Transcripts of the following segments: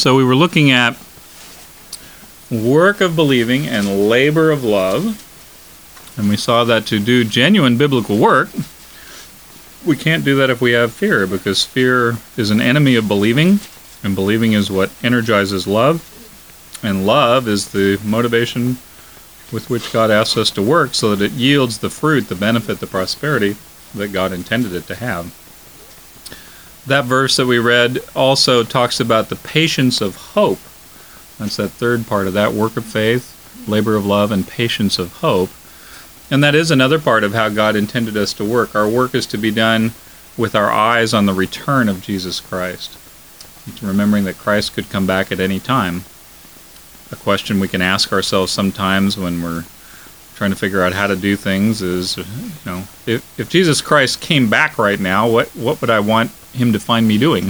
So we were looking at work of believing and labor of love. And we saw that to do genuine biblical work, we can't do that if we have fear, because fear is an enemy of believing, and believing is what energizes love, and love is the motivation with which God asks us to work so that it yields the fruit, the benefit, the prosperity that God intended it to have. That verse that we read also talks about the patience of hope. That's that third part of that, work of faith, labor of love, and patience of hope. And that is another part of how God intended us to work. Our work is to be done with our eyes on the return of Jesus Christ, remembering that Christ could come back at any time. A question we can ask ourselves sometimes when we're trying to figure out how to do things is, if Jesus Christ came back right now, what would I want him to find me doing?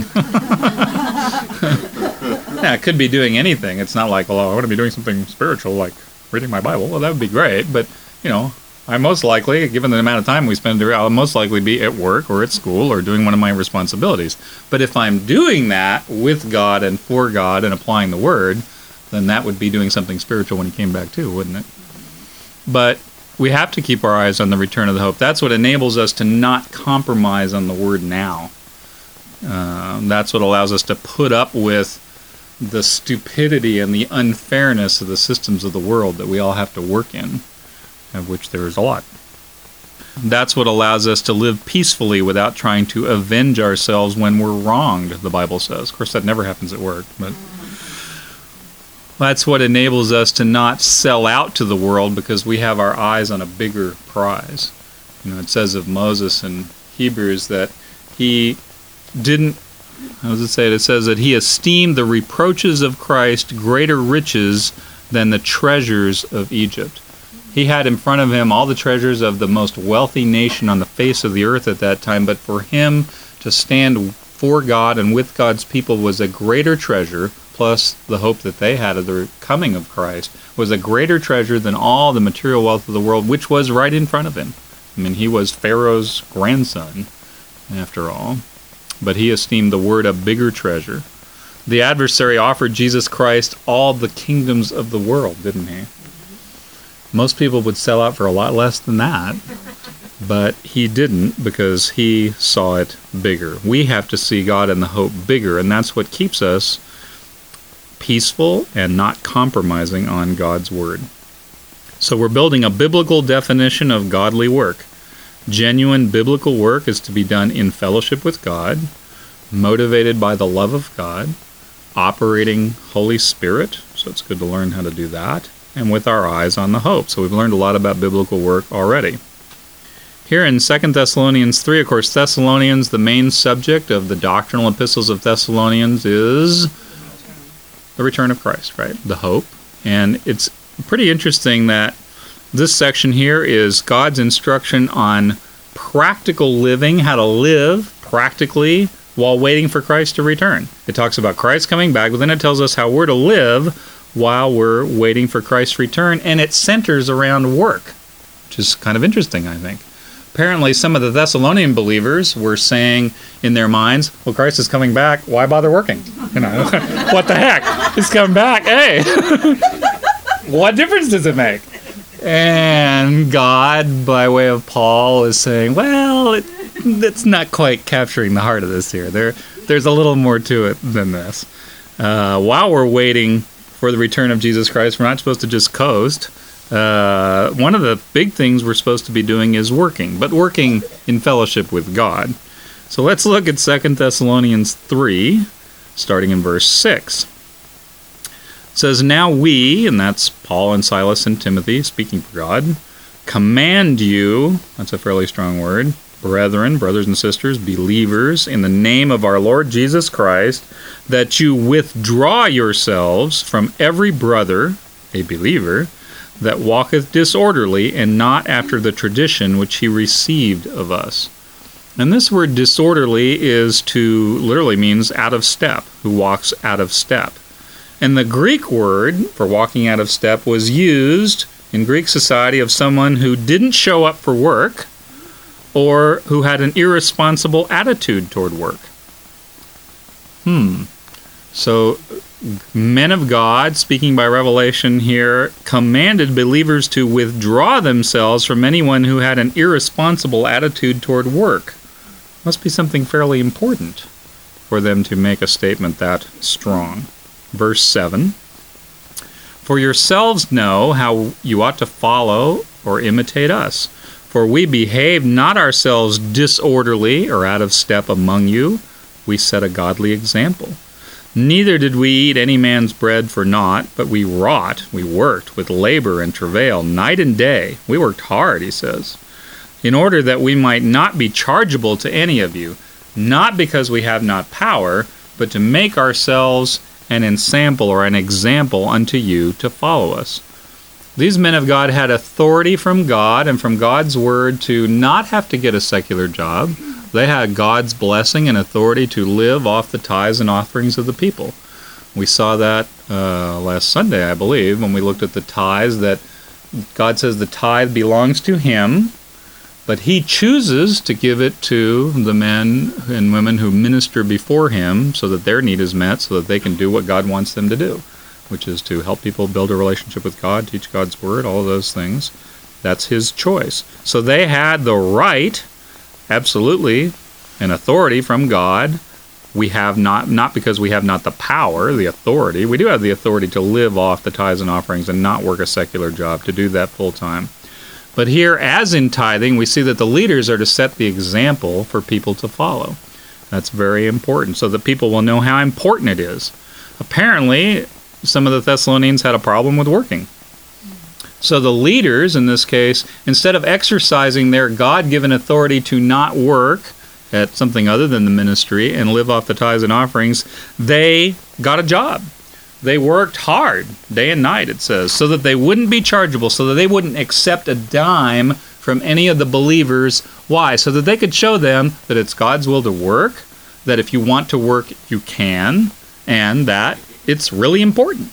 Yeah, it could be doing anything. It's not like, well, I want to be doing something spiritual, like reading my Bible. Well, that would be great, but, I most likely, given the amount of time we spend there, I'll most likely be at work or at school or doing one of my responsibilities. But if I'm doing that with God and for God and applying the Word, then that would be doing something spiritual when he came back too, wouldn't it? But we have to keep our eyes on the return of the hope. That's what enables us to not compromise on the Word now. That's what allows us to put up with the stupidity and the unfairness of the systems of the world that we all have to work in, of which there is a lot. That's what allows us to live peacefully without trying to avenge ourselves when we're wronged, the Bible says. Of course, that never happens at work, but that's what enables us to not sell out to the world because we have our eyes on a bigger prize. It says of Moses in Hebrews that he didn't, how does it say it? It says that he esteemed the reproaches of Christ greater riches than the treasures of Egypt. He had in front of him all the treasures of the most wealthy nation on the face of the earth at that time, but for him to stand for God and with God's people was a greater treasure, plus the hope that they had of the coming of Christ, was a greater treasure than all the material wealth of the world, which was right in front of him. He was Pharaoh's grandson, after all, but he esteemed the word a bigger treasure. The adversary offered Jesus Christ all the kingdoms of the world, didn't he? Most people would sell out for a lot less than that, but he didn't because he saw it bigger. We have to see God and the hope bigger, and that's what keeps us peaceful and not compromising on God's word. So we're building a biblical definition of godly work. Genuine biblical work is to be done in fellowship with God, motivated by the love of God, operating Holy Spirit, so it's good to learn how to do that, and with our eyes on the hope. So we've learned a lot about biblical work already. Here in 2 Thessalonians 3, of course, Thessalonians, the main subject of the doctrinal epistles of Thessalonians is the return of Christ, right? The hope. And it's pretty interesting that this section here is God's instruction on practical living, how to live practically while waiting for Christ to return. It talks about Christ coming back, but then it tells us how we're to live while we're waiting for Christ's return, and it centers around work, which is kind of interesting, I think. Apparently, some of the Thessalonian believers were saying in their minds, well, Christ is coming back, why bother working? What the heck? He's coming back, hey! What difference does it make? And God, by way of Paul, is saying, well, it's not quite capturing the heart of this here. There's a little more to it than this. While we're waiting for the return of Jesus Christ, we're not supposed to just coast. One of the big things we're supposed to be doing is working, but working in fellowship with God. So let's look at 2 Thessalonians 3, starting in verse 6. It says, now we, and that's Paul and Silas and Timothy speaking for God, command you, that's a fairly strong word, brethren, brothers and sisters, believers, in the name of our Lord Jesus Christ, that you withdraw yourselves from every brother, a believer, that walketh disorderly, and not after the tradition which he received of us. And this word disorderly literally means out of step, who walks out of step. And the Greek word for walking out of step was used in Greek society of someone who didn't show up for work or who had an irresponsible attitude toward work. So men of God, speaking by revelation here, commanded believers to withdraw themselves from anyone who had an irresponsible attitude toward work. Must be something fairly important for them to make a statement that strong. Verse 7, "For yourselves know how you ought to follow or imitate us. For we behaved not ourselves disorderly or out of step among you. We set a godly example. Neither did we eat any man's bread for naught, but we worked with labor and travail, night and day." We worked hard, he says, "in order that we might not be chargeable to any of you, not because we have not power, but to make ourselves an ensample or an example unto you to follow us." These men of God had authority from God and from God's word to not have to get a secular job. They had God's blessing and authority to live off the tithes and offerings of the people. We saw that last Sunday, I believe, when we looked at the tithes, that God says the tithe belongs to him, but he chooses to give it to the men and women who minister before him so that their need is met, so that they can do what God wants them to do, which is to help people build a relationship with God, teach God's word, all of those things. That's his choice. So they had the right, absolutely, and authority from God. We have not because we have not the power, the authority. We do have the authority to live off the tithes and offerings and not work a secular job, to do that full time. But here, as in tithing, we see that the leaders are to set the example for people to follow. That's very important, so that people will know how important it is. Apparently, some of the Thessalonians had a problem with working. So the leaders, in this case, instead of exercising their God-given authority to not work at something other than the ministry and live off the tithes and offerings, they got a job. They worked hard, day and night, it says, so that they wouldn't be chargeable, so that they wouldn't accept a dime from any of the believers. Why? So that they could show them that it's God's will to work, that if you want to work, you can, and that it's really important.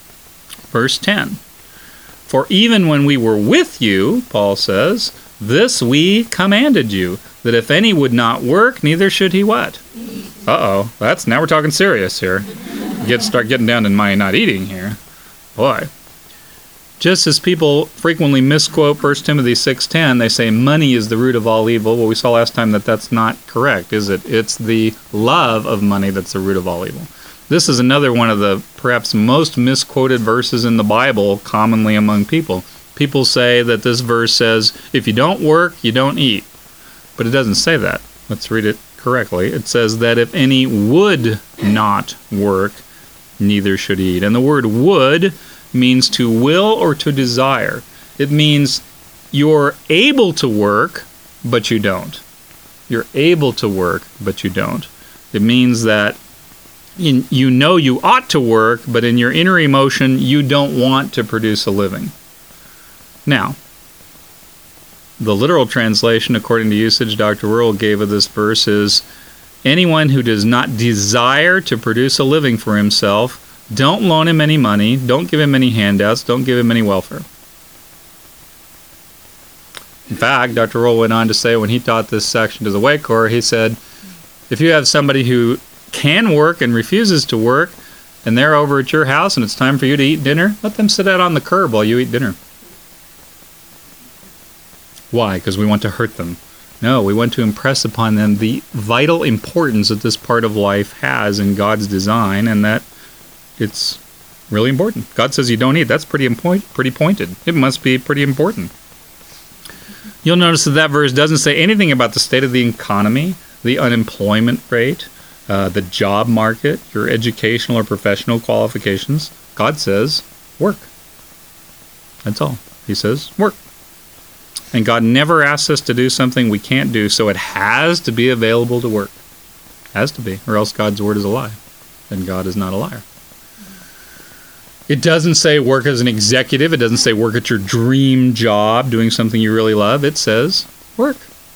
Verse 10. "For even when we were with you," Paul says, "this we commanded you, that if any would not work, neither should he" what? Uh-oh, now we're talking serious here. Start getting down to my not eating here. Boy. Just as people frequently misquote 1 Timothy 6:10, they say money is the root of all evil. Well, we saw last time that that's not correct, is it? It's the love of money that's the root of all evil. This is another one of the perhaps most misquoted verses in the Bible commonly among people. People say that this verse says, if you don't work, you don't eat. But it doesn't say that. Let's read it correctly. It says that if any would not work, neither should he eat. And the word would means to will or to desire. It means you're able to work, but you don't. You're able to work, but you don't. It means that you know you ought to work, but in your inner emotion, you don't want to produce a living. Now, the literal translation, according to usage Dr. Earl gave of this verse, is anyone who does not desire to produce a living for himself, don't loan him any money, don't give him any handouts, don't give him any welfare. In fact, Dr. Earl went on to say when he taught this section to the Way Corps, he said, if you have somebody who can work and refuses to work, and they're over at your house and it's time for you to eat dinner, let them sit out on the curb while you eat dinner. Why? Because we want to hurt them. No, we want to impress upon them the vital importance that this part of life has in God's design, and that it's really important. God says you don't eat. That's pretty pointed. It must be pretty important. You'll notice that verse doesn't say anything about the state of the economy, the unemployment rate, the job market, your educational or professional qualifications. God says, work. That's all. He says, work. And God never asks us to do something we can't do, so it has to be available to work. Has to be, or else God's word is a lie. And God is not a liar. It doesn't say work as an executive. It doesn't say work at your dream job, doing something you really love. It says work.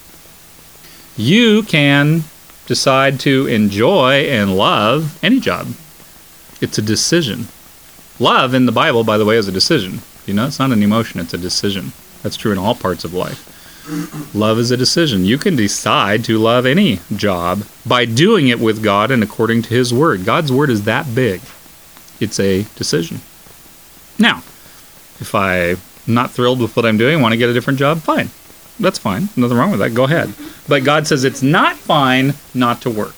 You can decide to enjoy and love any job. It's a decision. Love in the Bible, by the way, is a decision. You know, it's not an emotion, it's a decision. That's true in all parts of life. Love is a decision. You can decide to love any job by doing it with God and according to His Word. God's Word is that big. It's a decision. Now, if I'm not thrilled with what I'm doing, want to get a different job, fine. That's fine. Nothing wrong with that. Go ahead. But God says it's not fine not to work.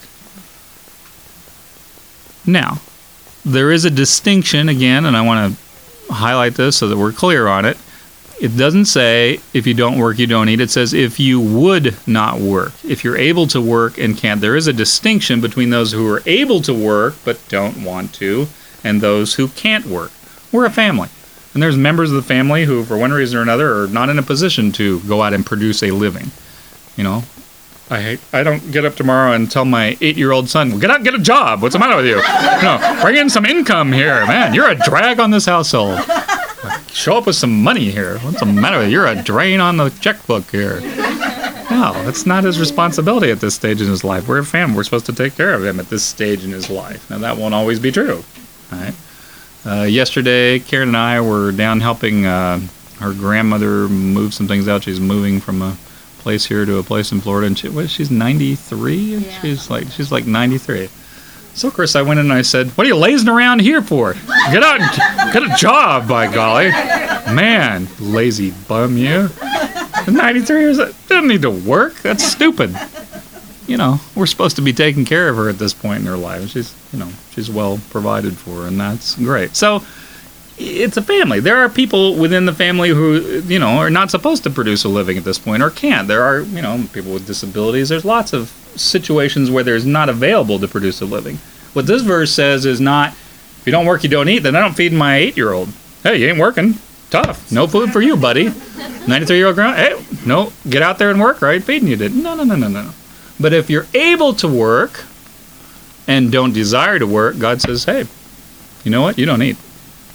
Now, there is a distinction, again, and I want to highlight this so that we're clear on it. It doesn't say if you don't work, you don't eat. It says if you would not work. If you're able to work and can't. There is a distinction between those who are able to work but don't want to and those who can't work. We're a family. And there's members of the family who, for one reason or another, are not in a position to go out and produce a living. You know, I don't get up tomorrow and tell my 8-year-old son, well, get out and get a job. What's the matter with you? Bring in some income here. Man, you're a drag on this household. Show up with some money here. What's the matter with you? You're a drain on the checkbook here. No, it's not his responsibility at this stage in his life. We're a family. We're supposed to take care of him at this stage in his life. Now, that won't always be true. All right. Yesterday, Karen and I were down helping her grandmother move some things out. She's moving from a place here to a place in Florida, and she's 93. Yeah. She's like 93. So of course I went in and I said, "What are you lazing around here for? Get out and get a job, by golly, man, lazy bum you. 93 years old, doesn't need to work. That's stupid." You know, we're supposed to be taking care of her at this point in her life. She's well provided for, and that's great. So it's a family. There are people within the family who, are not supposed to produce a living at this point or can't. There are, people with disabilities. There's lots of situations where there's not available to produce a living. What this verse says is not, if you don't work, you don't eat, then I don't feed my 8-year-old. Hey, you ain't working. Tough. No food for you, buddy. 93-year-old grandma, hey, no, get out there and work, right? Feeding you did. No. But if you're able to work and don't desire to work, God says, hey, you know what? You don't eat.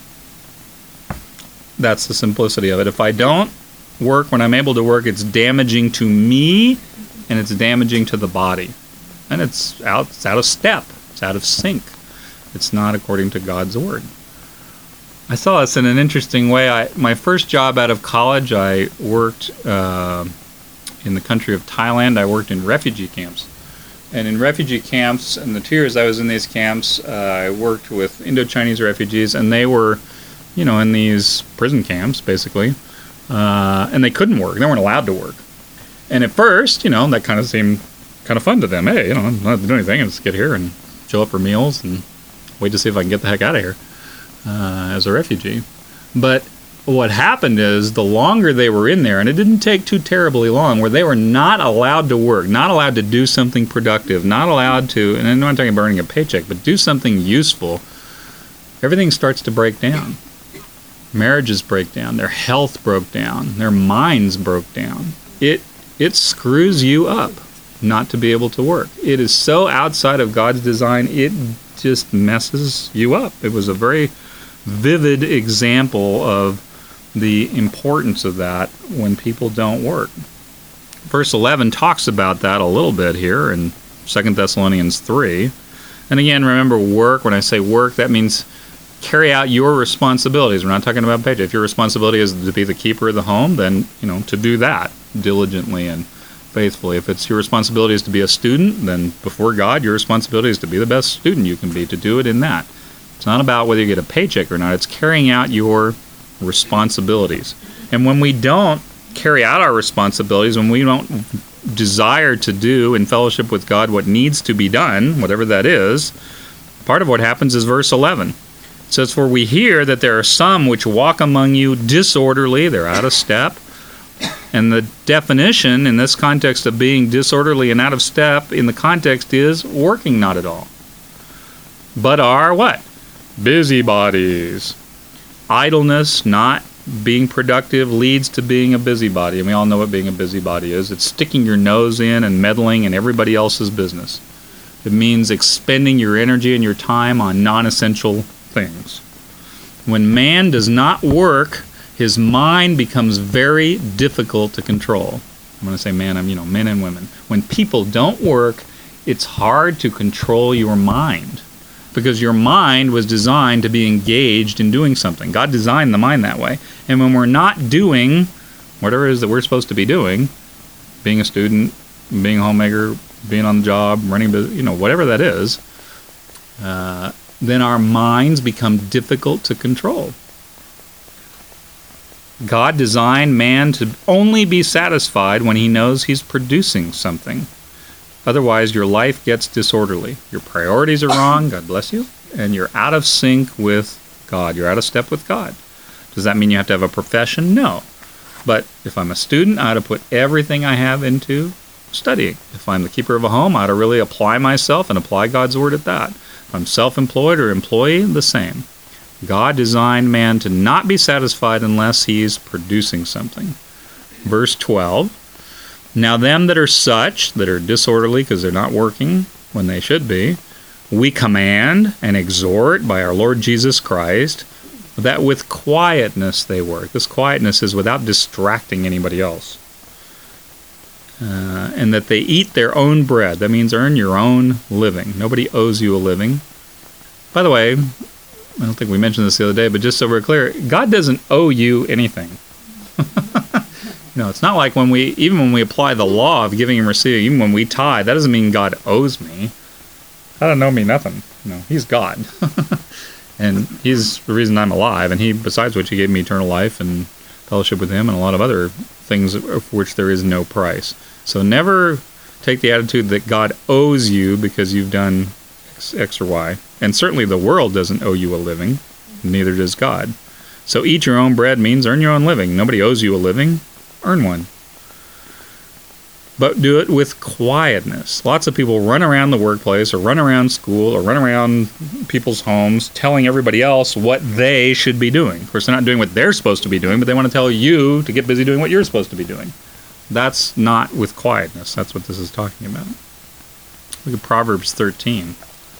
That's the simplicity of it. If I don't work when I'm able to work, it's damaging to me and it's damaging to the body. And it's out of step. It's out of sync. It's not according to God's word. I saw this in an interesting way. My first job out of college, I worked in the country of Thailand. I worked in refugee camps. And in refugee camps, and the 2 years I was in these camps, I worked with Indo-Chinese refugees, and they were, in these prison camps, basically, and they couldn't work. They weren't allowed to work. And at first, that kind of seemed kind of fun to them. Hey, I don't have to do anything. I just get here and show up for meals and wait to see if I can get the heck out of here as a refugee. But what happened is the longer they were in there, and it didn't take too terribly long, where they were not allowed to work, not allowed to do something productive, not allowed to, and I'm not talking about earning a paycheck, but do something useful, everything starts to break down. Marriages break down, their health broke down, their minds broke down. It screws you up not to be able to work. It is so outside of God's design, it just messes you up. It was a very vivid example of the importance of that when people don't work. Verse 11 talks about that a little bit here in 2 Thessalonians 3. And again, remember, work, when I say work, that means carry out your responsibilities. We're not talking about paycheck. If your responsibility is to be the keeper of the home, then, to do that diligently and faithfully. If it's your responsibility is to be a student, then before God, your responsibility is to be the best student you can be, to do it in that. It's not about whether you get a paycheck or not. It's carrying out your responsibilities. And when we don't carry out our responsibilities, when we don't desire to do in fellowship with God what needs to be done, whatever that is, part of what happens is verse 11. It says, "For we hear that there are some which walk among you disorderly," they're out of step. And the definition in this context of being disorderly and out of step in the context is working not at all. But are what? Busybodies. Idleness, not being productive, leads to being a busybody. And we all know what being a busybody is. It's sticking your nose in and meddling in everybody else's business. It means expending your energy and your time on non-essential things. When man does not work, his mind becomes very difficult to control. I'm going to say man, men and women. When people don't work, it's hard to control your mind because your mind was designed to be engaged in doing something. God designed the mind that way. And when we're not doing whatever it is that we're supposed to be doing, being a student, being a homemaker, being on the job, running a business, whatever that is, then our minds become difficult to control. God designed man to only be satisfied when he knows he's producing something. Otherwise, your life gets disorderly. Your priorities are wrong, God bless you, and you're out of sync with God. You're out of step with God. Does that mean you have to have a profession? No. But if I'm a student, I ought to put everything I have into studying. If I'm the keeper of a home, I ought to really apply myself and apply God's word at that. If I'm self-employed or employee, the same. God designed man to not be satisfied unless he's producing something. Verse 12, now them that are such, that are disorderly because they're not working when they should be, we command and exhort by our Lord Jesus Christ that with quietness they work. This quietness is without distracting anybody else. And that they eat their own bread. That means earn your own living. Nobody owes you a living. By the way, I don't think we mentioned this the other day, but just so we're clear, God doesn't owe you anything. It's not like when we apply the law of giving and receiving, even when we tithe, that doesn't mean God owes me. That doesn't owe me nothing. He's God. And he's the reason I'm alive, and he, besides which, he gave me eternal life and fellowship with him and a lot of other things of which there is no price. So never take the attitude that God owes you because you've done X or Y. And certainly the world doesn't owe you a living, neither does God. So eat your own bread means earn your own living. Nobody owes you a living. Earn one. But do it with quietness. Lots of people run around the workplace or run around school or run around people's homes telling everybody else what they should be doing. Of course, they're not doing what they're supposed to be doing, but they want to tell you to get busy doing what you're supposed to be doing. That's not with quietness. That's what this is talking about. Look at Proverbs 13.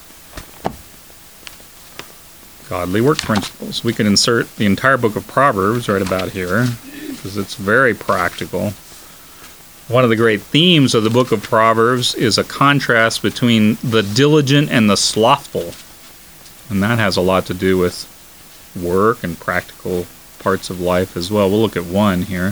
Godly work principles. We can insert the entire book of Proverbs right about here because it's very practical. One of the great themes of the book of Proverbs is a contrast between the diligent and the slothful. And that has a lot to do with work and practical parts of life as well. We'll look at one here.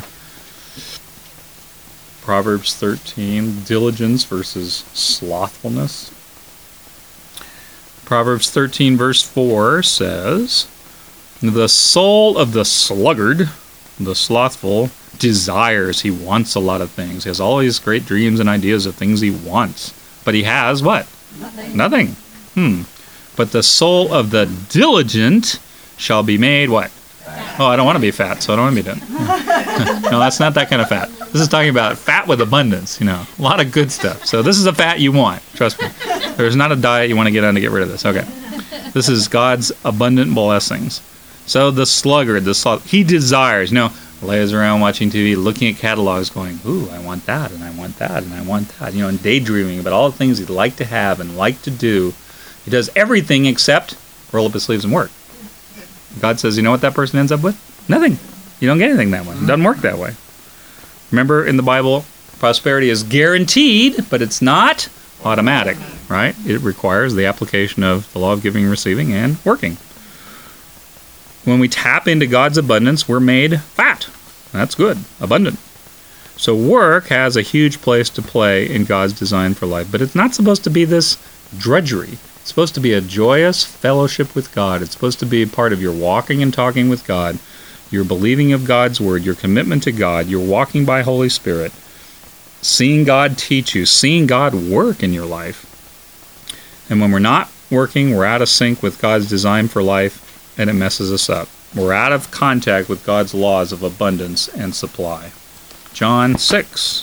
Proverbs 13, diligence versus slothfulness. Proverbs 13 verse 4 says, the soul of the sluggard, the slothful, desires. He wants a lot of things. He has all these great dreams and ideas of things he wants. But he has what? Nothing. But the soul of the diligent shall be made what? Fat. Oh, I don't want to be fat, so I don't want to be done. No, that's not that kind of fat. This is talking about fat with abundance, a lot of good stuff. So this is a fat you want, trust me. There's not a diet you want to get on to get rid of this. Okay. This is God's abundant blessings. So the sluggard, he desires, lays around watching TV, looking at catalogs, going, ooh, I want that, and I want that, and I want that, and daydreaming about all the things he'd like to have and like to do. He does everything except roll up his sleeves and work. God says, you know what that person ends up with? Nothing. You don't get anything that way. It doesn't work that way. Remember, in the Bible, prosperity is guaranteed, but it's not automatic, right? It requires the application of the law of giving and receiving and working. When we tap into God's abundance, we're made fat. That's good. Abundant. So work has a huge place to play in God's design for life, but it's not supposed to be this drudgery. It's supposed to be a joyous fellowship with God. It's supposed to be part of your walking and talking with God, your believing of God's word, your commitment to God, your walking by Holy Spirit, seeing God teach you, seeing God work in your life. And when we're not working, we're out of sync with God's design for life, and it messes us up. We're out of contact with God's laws of abundance and supply. John 6.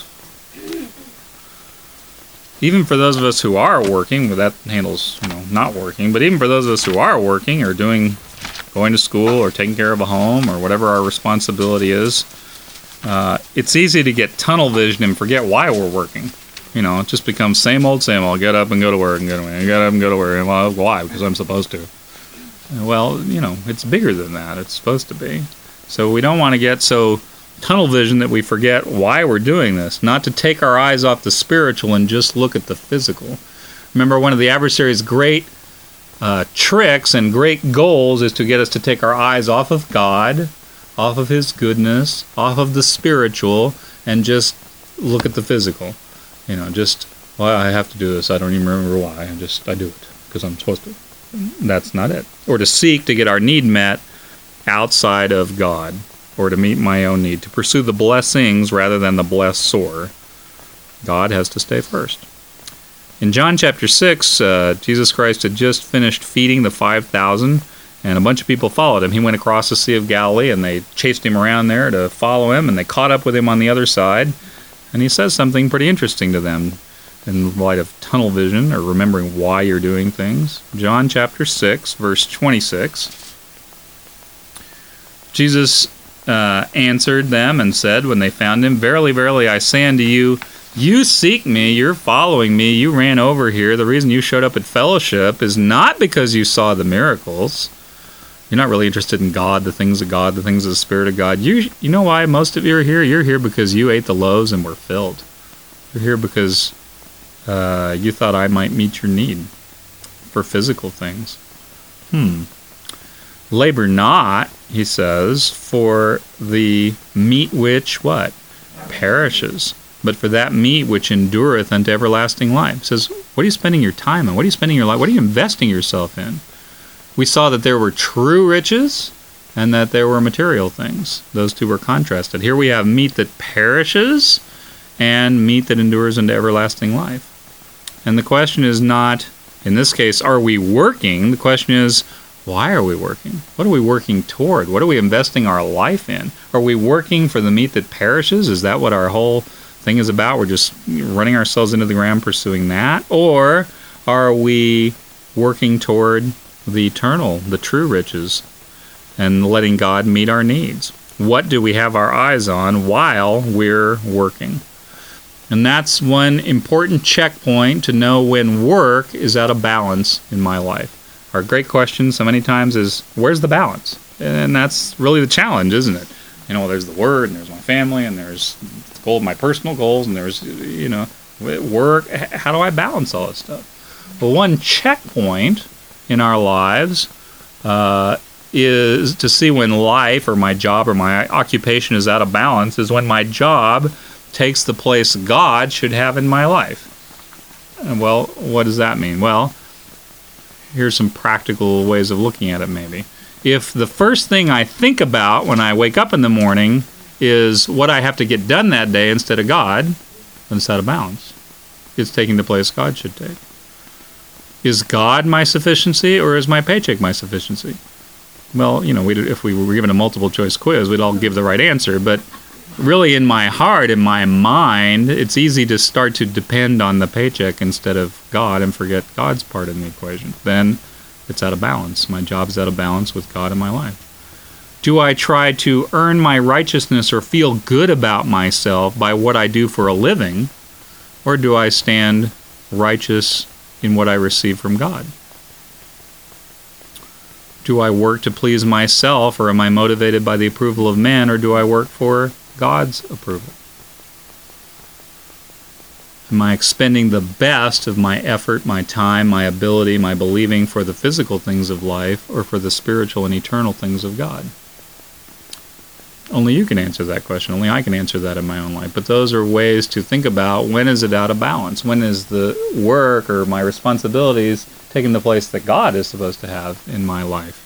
Even for those of us who are working, well, that handles, not working, but even for those of us who are working or going to school or taking care of a home or whatever our responsibility is, it's easy to get tunnel vision and forget why we're working. It just becomes same old, get up and go to work and get up and go to work. And well, why? Because I'm supposed to. Well, it's bigger than that. It's supposed to be. So we don't want to get so tunnel vision that we forget why we're doing this, not to take our eyes off the spiritual and just look at the physical. Remember, one of the adversary's great tricks and great goals is to get us to take our eyes off of God, off of his goodness, off of the spiritual, and just look at the physical. Well, I have to do this. I don't even remember why. I do it because I'm supposed to. that's not it. Or to seek to get our need met outside of God, or to meet my own need, to pursue the blessings rather than the blessor. God has to stay first. In John chapter 6, Jesus Christ had just finished feeding the 5,000, and a bunch of people followed him. He went across the Sea of Galilee, and they chased him around there to follow him, and they caught up with him on the other side. And he says something pretty interesting to them in light of tunnel vision, or remembering why you're doing things. John chapter 6, verse 26. Jesus answered them and said, when they found him, "Verily, verily, I say unto you, you seek me, you're following me, you ran over here. The reason you showed up at fellowship is not because you saw the miracles. You're not really interested in God, the things of God, the things of the Spirit of God. You know why most of you are here? You're here because you ate the loaves and were filled. You're here because you thought I might meet your need for physical things. Labor not," he says, "for the meat which," what? "Perishes, but for that meat which endureth unto everlasting life." He says, what are you spending your time on? What are you spending your life? What are you investing yourself in? We saw that there were true riches and that there were material things. Those two were contrasted. Here we have meat that perishes and meat that endures unto everlasting life. And the question is not, in this case, are we working? The question is, why are we working? What are we working toward? What are we investing our life in? Are we working for the meat that perishes? Is that what our whole thing is about? We're just running ourselves into the ground pursuing that? Or are we working toward the eternal, the true riches, and letting God meet our needs? What do we have our eyes on while we're working? And that's one important checkpoint to know when work is out of balance in my life. Our great question so many times is, where's the balance? And that's really the challenge, isn't it? There's the Word, and there's my family, and there's my personal goals, and there's, work. How do I balance all this stuff? Well, one checkpoint in our lives is to see when life or my job or my occupation is out of balance is when my job takes the place God should have in my life. And well, what does that mean? Well, here's some practical ways of looking at it maybe. If the first thing I think about when I wake up in the morning is what I have to get done that day instead of God, then it's out of balance. It's taking the place God should take. Is God my sufficiency, or is my paycheck my sufficiency? Well, if we were given a multiple choice quiz, we'd all give the right answer, but really in my heart, in my mind, it's easy to start to depend on the paycheck instead of God and forget God's part in the equation. Then it's out of balance. My job's out of balance with God in my life. Do I try to earn my righteousness or feel good about myself by what I do for a living, or do I stand righteous in what I receive from God? Do I work to please myself, or am I motivated by the approval of men, or do I work for God's approval? Am I expending the best of my effort, my time, my ability, my believing for the physical things of life, or for the spiritual and eternal things of God? Only you can answer that question. Only I can answer that in my own life. But those are ways to think about, when is it out of balance? When is the work or my responsibilities taking the place that God is supposed to have in my life?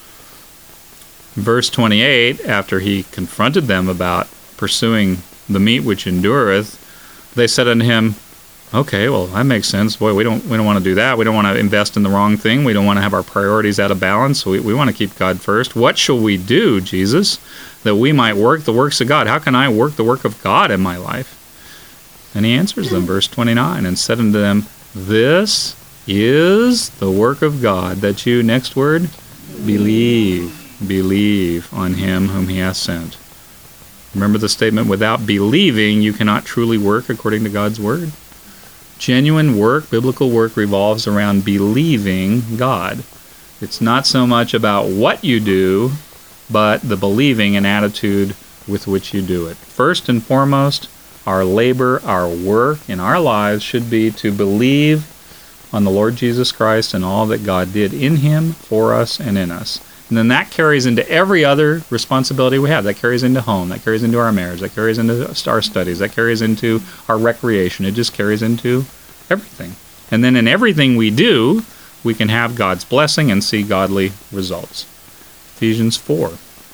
Verse 28, after he confronted them about pursuing the meat which endureth, they said unto him, okay, well, that makes sense. Boy, we don't want to do that. We don't want to invest in the wrong thing. We don't want to have our priorities out of balance. We want to keep God first. What shall we do, Jesus, that we might work the works of God? How can I work the work of God in my life? And he answers them, verse 29, and said unto them, this is the work of God, that you, next word, believe on him whom he hath sent. Remember the statement, without believing, you cannot truly work according to God's word. Genuine work, biblical work, revolves around believing God. It's not so much about what you do, but the believing and attitude with which you do it. First and foremost, our labor, our work in our lives should be to believe on the Lord Jesus Christ and all that God did in him, for us, and in us. And then that carries into every other responsibility we have. That carries into home. That carries into our marriage. That carries into our studies. That carries into our recreation. It just carries into everything. And then in everything we do, we can have God's blessing and see godly results. Ephesians 4.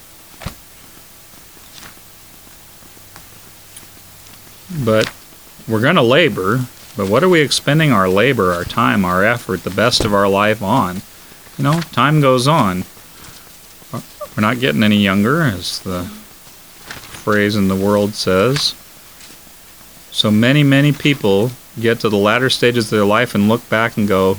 But we're going to labor, but what are we expending our labor, our time, our effort, the best of our life on? Time goes on. We're not getting any younger, as the phrase in the world says. So many, many people get to the latter stages of their life and look back and go,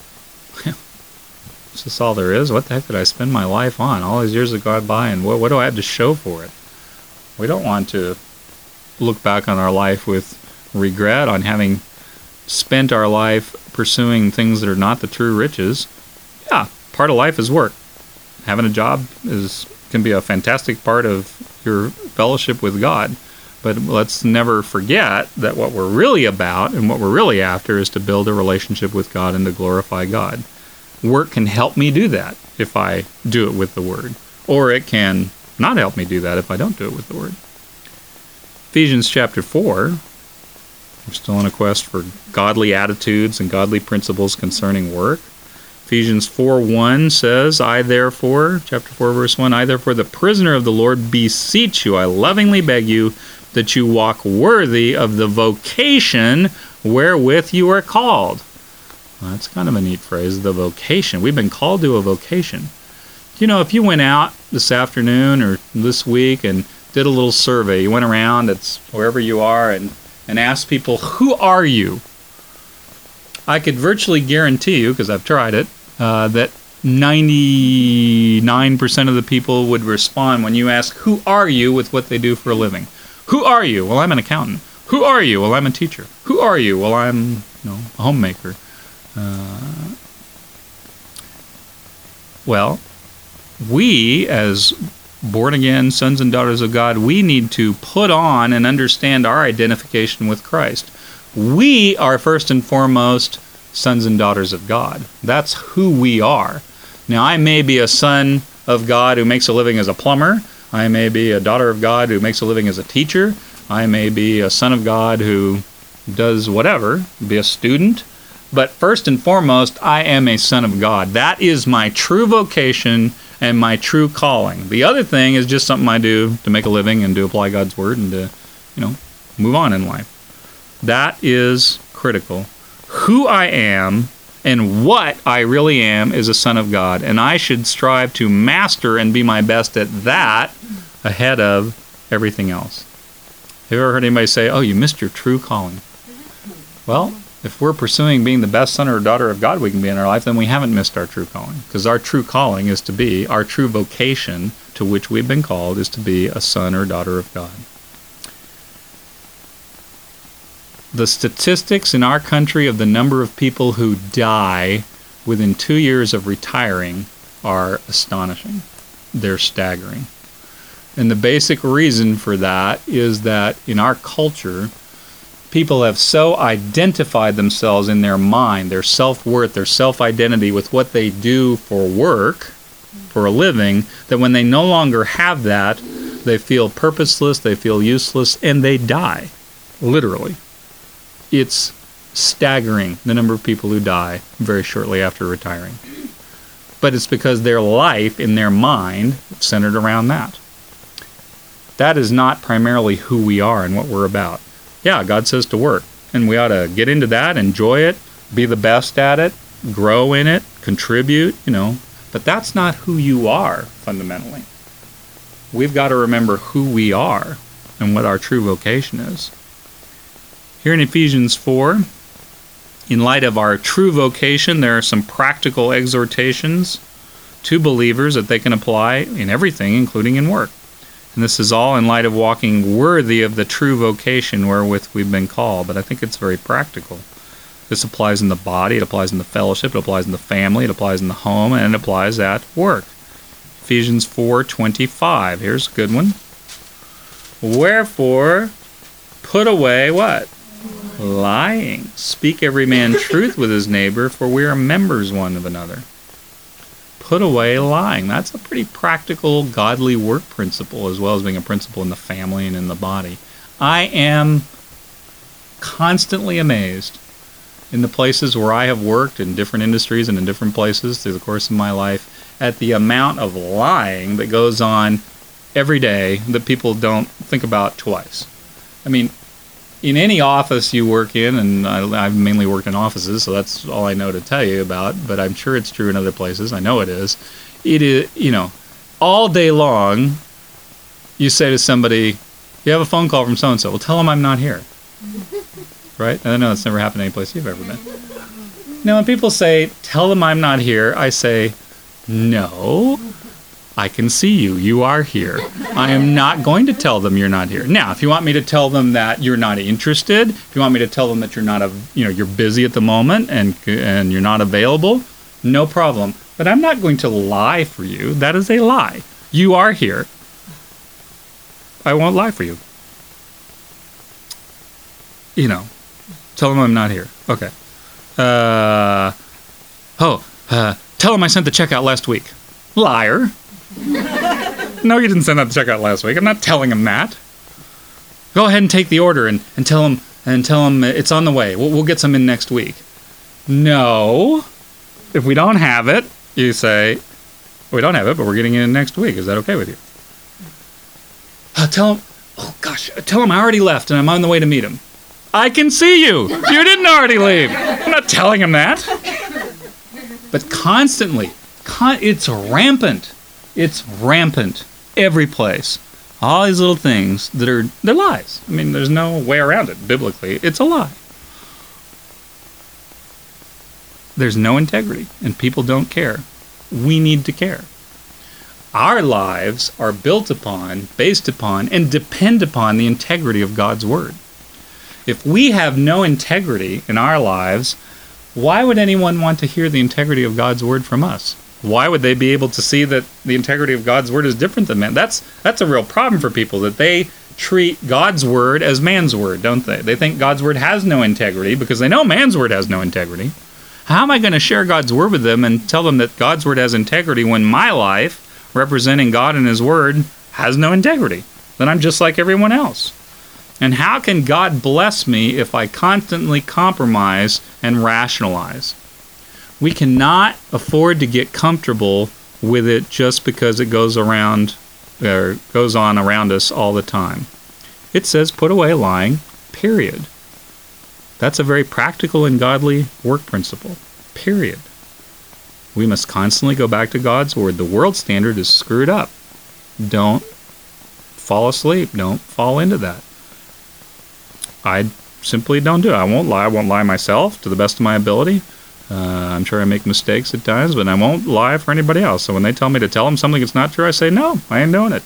is this all there is? What the heck did I spend my life on? All these years have gone by, and what do I have to show for it? We don't want to look back on our life with regret on having spent our life pursuing things that are not the true riches. Yeah, part of life is work. Having a job can be a fantastic part of your fellowship with God. But let's never forget that what we're really about and what we're really after is to build a relationship with God and to glorify God. Work can help me do that if I do it with the Word. Or it can not help me do that if I don't do it with the Word. Ephesians chapter 4, we're still on a quest for godly attitudes and godly principles concerning work. Ephesians 4:1 says, I therefore, chapter 4 verse 1, I therefore, the prisoner of the Lord, beseech you, I lovingly beg you, that you walk worthy of the vocation wherewith you are called. Well, that's kind of a neat phrase, the vocation. We've been called to a vocation. If you went out this afternoon or this week and did a little survey, you went around, it's wherever you are, and asked people, who are you? I could virtually guarantee you, because I've tried it, that 99% of the people would respond when you ask, who are you, with what they do for a living. Who are you? Well, I'm an accountant. Who are you? Well, I'm a teacher. Who are you? Well, I'm a homemaker. Well, we as born-again sons and daughters of God, we need to put on and understand our identification with Christ. We are first and foremost sons and daughters of God. That's who we are. Now, I may be a son of God who makes a living as a plumber. I may be a daughter of God who makes a living as a teacher. I may be a son of God who does whatever, be a student. But first and foremost, I am a son of God. That is my true vocation and my true calling. The other thing is just something I do to make a living and to apply God's word and to, move on in life. That is critical. Who I am and what I really am is a son of God, and I should strive to master and be my best at that ahead of everything else. Have you ever heard anybody say, oh, you missed your true calling? Well, if we're pursuing being the best son or daughter of God we can be in our life, then we haven't missed our true calling, because our true calling is to be, our true vocation to which we've been called is to be a son or daughter of God. The statistics in our country of the number of people who die within 2 years of retiring are astonishing. They're staggering. And the basic reason for that is that in our culture, people have so identified themselves in their mind, their self-worth, their self-identity with what they do for work, for a living, that when they no longer have that, they feel purposeless, they feel useless, and they die, literally. It's staggering, the number of people who die very shortly after retiring. But it's because their life, in their mind, centered around that. That is not primarily who we are and what we're about. Yeah, God says to work, and we ought to get into that, enjoy it, be the best at it, grow in it, contribute, But that's not who you are, fundamentally. We've got to remember who we are and what our true vocation is. Here in Ephesians 4, in light of our true vocation, there are some practical exhortations to believers that they can apply in everything, including in work. And this is all in light of walking worthy of the true vocation wherewith we've been called. But I think it's very practical. This applies in the body, it applies in the fellowship, it applies in the family, it applies in the home, and it applies at work. Ephesians 4:25. Here's a good one. Wherefore, put away what? Lying. Speak every man truth with his neighbor, for we are members one of another. Put away lying. That's a pretty practical, godly work principle, as well as being a principle in the family and in the body. I am constantly amazed in the places where I have worked in different industries and in different places through the course of my life at the amount of lying that goes on every day that people don't think about twice. I mean, in any office you work in, and I've mainly worked in offices, so that's all I know to tell you about, but I'm sure it's true in other places. I know it is, all day long, you say to somebody, you have a phone call from so-and-so, well, tell them I'm not here. Right? I know it's never happened any place you've ever been. Now, when people say, tell them I'm not here, I say, no, I can see you. You are here. I am not going to tell them you're not here. Now, if you want me to tell them that you're not interested, if you want me to tell them that you're not, you're busy at the moment and you're not available, no problem. But I'm not going to lie for you. That is a lie. You are here. I won't lie for you. Tell them I'm not here. Okay. Tell them I sent the check out last week. Liar. No, you didn't send out the check out last week. I'm not telling them that. Go ahead and take the order and tell them it's on the way. We'll get some in next week. No. If we don't have it, you say, we don't have it, but we're getting it in next week. Is that okay with you? Tell them I already left and I'm on the way to meet him. I can see you. You didn't already leave. I'm not telling him that. But constantly, it's rampant. It's rampant every place. All these little things they're lies. I mean, there's no way around it biblically. It's a lie. There's no integrity, and people don't care. We need to care. Our lives are built upon, based upon, and depend upon the integrity of God's Word. If we have no integrity in our lives, why would anyone want to hear the integrity of God's Word from us? Why would they be able to see that the integrity of God's Word is different than man? That's a real problem for people, that they treat God's Word as man's Word, don't they? They think God's Word has no integrity because they know man's Word has no integrity. How am I going to share God's Word with them and tell them that God's Word has integrity when my life, representing God and His Word, has no integrity? Then I'm just like everyone else. And how can God bless me if I constantly compromise and rationalize? We cannot afford to get comfortable with it just because it goes on around us all the time. It says put away lying, period. That's a very practical and godly work principle, period. We must constantly go back to God's Word. The world standard is screwed up. Don't fall asleep. Don't fall into that. I simply don't do it. I won't lie. I won't lie myself to the best of my ability. I'm sure I make mistakes at times, but I won't lie for anybody else. So when they tell me to tell them something that's not true, I say, no, I ain't doing it.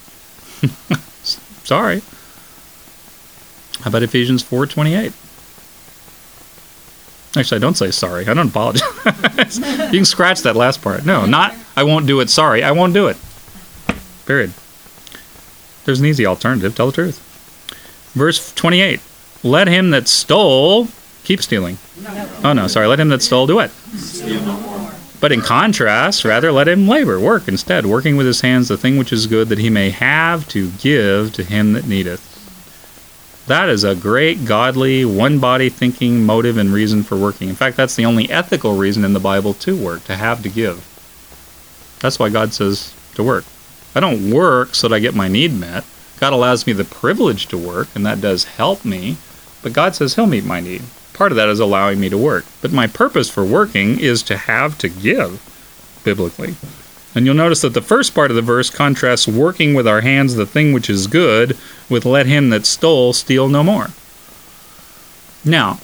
Sorry. How about Ephesians 4:28? Actually, I don't say sorry. I don't apologize. You can scratch that last part. No, not I won't do it. Sorry, I won't do it. Period. There's an easy alternative. Tell the truth. Verse 28. Let him that stole keep stealing. Let him that stole do what? Steal no more. But in contrast, rather let him labor, work instead, working with his hands the thing which is good, that he may have to give to him that needeth. That is a great, godly, one-body thinking motive and reason for working. In fact, that's the only ethical reason in the Bible to work, to have to give. That's why God says to work. I don't work so that I get my need met. God allows me the privilege to work, and that does help me. But God says He'll meet my need. Part of that is allowing me to work. But my purpose for working is to have to give, biblically. And you'll notice that the first part of the verse contrasts working with our hands the thing which is good with let him that stole steal no more. Now,